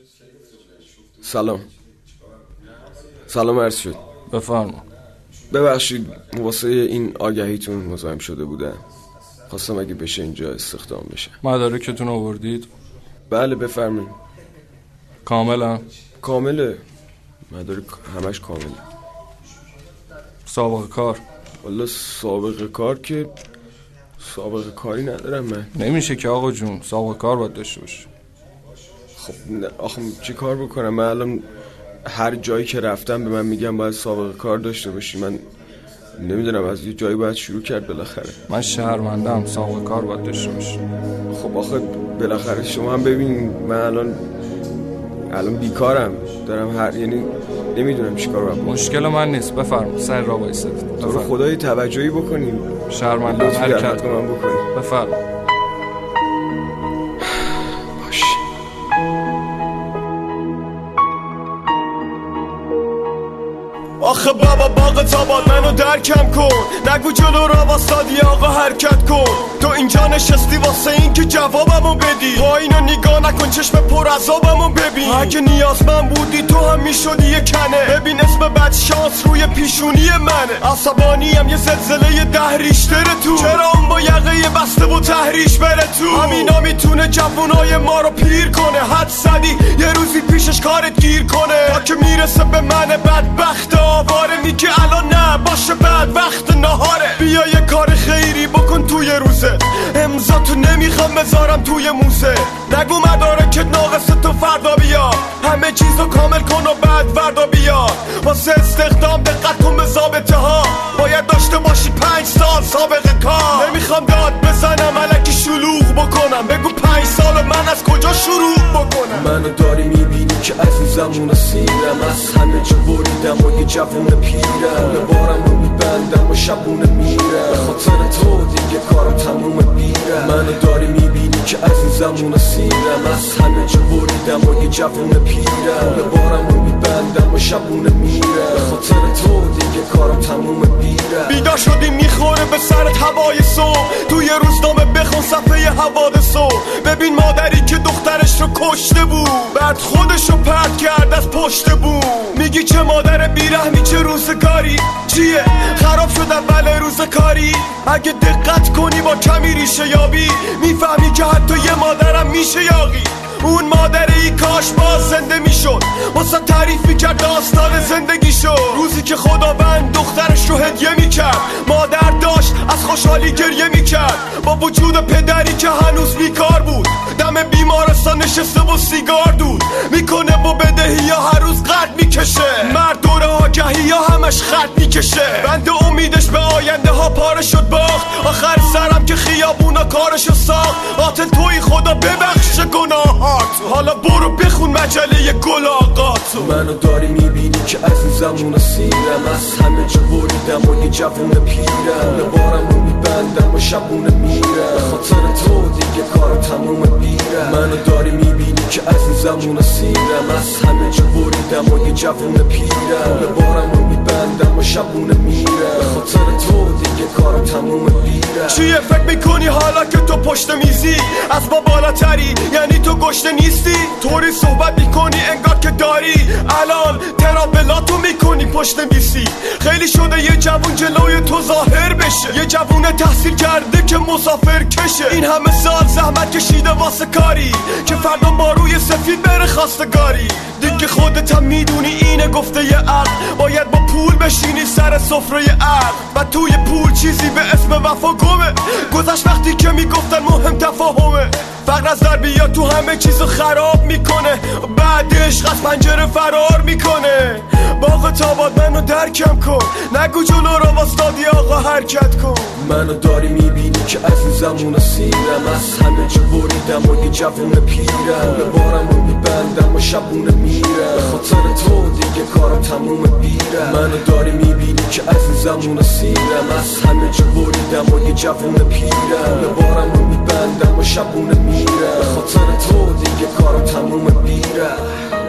سلام عرض شد. بفرما. ببخشید واسه این آگهیتون مزاحم شده بودم. خواستم اگه بشه اینجا استخدام بشه. مدارکتون آوردید؟ بله بفرمایید. کامله. مدارک همش کامله. سابقه کار؟ والا سابقه کار که سابقه کاری ندارم من. نمیشه که آقا جون، سابقه کار باید داشته باشی. خب آخه چی کار بکنم؟ من الان هر جایی که رفتم به من میگم باید سابقه کار داشته باشی. من نمیدونم، از یه جایی باید شروع کرد بالاخره. من شهروندم، سابقه کار باید داشته باشی. خب آخه بالاخره شما هم ببین من الان بیکارم، دارم یعنی نمیدونم چیکار باید بکنم. مشکل من نیست، بفرما سر را وایسید. تو خدای توجهی بکنیم. شهروندم، حرکت من بکنیم. بفرما. آخه بابا باغ تاباد منو درکم کن، نگو جلو را واسادی آقا حرکت کن. تو اینجا نشستی واسه این که جوابمو بدی، پایینو نگاه نکن چشم پر عذابمو ببین. اگه نیاز من بودی تو هم میشدی یه کنه. ببین اسم بد شانس روی پیشونی منه. عصبانیم یه زلزله 10 ریشتر تو، چرا اون با یقه بسته و تحریش بره تو. همینا میتونه جوونای ما رو پیر کنه. حد زدی یه روزی پیشش کارت گیر کنه، تا که میرسه به من بدبخت آواره. میگه الان نه باشه بعد وقت نهاره. بیا یه کار خیری بکن توی روزه، امضا تو نمیخوام بذارم توی موزه. نگو مدارکت ناقصه تو فردا بیا، همه چیزو کامل کن و بعد فردا بیا. واسه استخدام دقت کن به ضابطه ها، باید داشته باشی 5 سال سابقه کار. نمیخوام داد بزنم الکی شلوغ بکنم، بگو 5 سال من از کجا شروع بکنم. منو داری میبینی که عزیزمون سیرم، از همه جا بریدم و یه جوون پیرم. یه بارم رو میبندم و شبونه میرم، به خاطر تو دیگه کارم تموم بیرم. منو داری میبینی که عزیزمون سیرم، از همه جا بریدم و یه جوون پیرم. یه بارم رو میبندم و شبونه میرم، به خاطر تو دیگه کارم تموم بیرم. بیدار شدی میخوره به سرت هوای صبح، توی روزنامه بخون صفحه حوادثو. ببین مادری که دخترش رو کشته بود، بعد خودش رو پرت کرد از پشت بوم. میگی چه مادر بیرحمی، چه روزگاری، چیه خراب شد اول روز کاری. اگه دقت کنی با کمی ریشه یابی، میفهمی که حتی یه مادرم میشه یاغی. اون مادری کاش باز زنده میشد، واسه تعریف میکرد داستان زندگیشو. روزی که خداوند دخترش رو هدیه میکرد، مادر داشت از خوشحالی گریه میکرد، با وجود پدری که هنوز بیکار بود. دم بیمارستان نشسته و سیگار دود میکنه و بدهی یا هر روز قرد میکشه. مرد دور آگهی یا همش خط میکشه، بند امیدش به آینده ها پاره شد باخت. آخر سرم که خیابونا کارشو ساخت. قاتل توی خدا ببخش گناهات، حالا برو بخون مجله گل آقاتو. منو داری میبینی که عزیزمون سیرم، از همه جا بریدم و یه جوون پیرم. یه بارم رو میبندم و شبونه میرم، به خاطر تو دیگه کارم تموم بیرم. منو داری میبینی که عزیزمون سیرم، از همه جا بریدم و یه جوون پیرم. یه بارم رو میبندم و شبونه میرم، به خاطر تو دیگه کارم تموم بیرم. چیه فکر میکنی حالا که تو پشت میزی از ما بالاتری، یعنی تو گشته نیستی؟ طوری صحبت میکنی انگار که داری الان ترابلاتو میکنی پشت میسی. خیلی شده یه جوون جلوی تو ظاهر بشه، یه جوون تحصیل کرده که مسافر کشه. این همه سال زحمت کشیده واسه کاری که فردا با روی سفید بره خواستگاری. دیگه خودت هم میدونی اینه گفته یه عقل، باید با پول بشینی سر سفره عقل. و توی پول چیزی به اسم وفا گمه، گذشت وقتی که میگفتن مهم تفاهمه. فقر از در بیا تو همه چیزو خراب میکنه، بعد عشق از پنجره فرار میکنه. باغ تاباد منو درکم کن، نگو جلو را واسدادی آقا حرکت کن. منو داری میبینی که عزیزمون سیرم، از همه جا بریدم و یه جوون پیرم. یه بارم رو میبندم و شبونه میرم، به خاطر تو دیگه کارم تموم بیرم. منو داری میبینی که عزیزمون سیرم، از همه جا بریدم و یه جوون پیرم. یه بارم رو میبندم و شبونه میرم، به خاطر تو دیگه کارم تموم بیرم.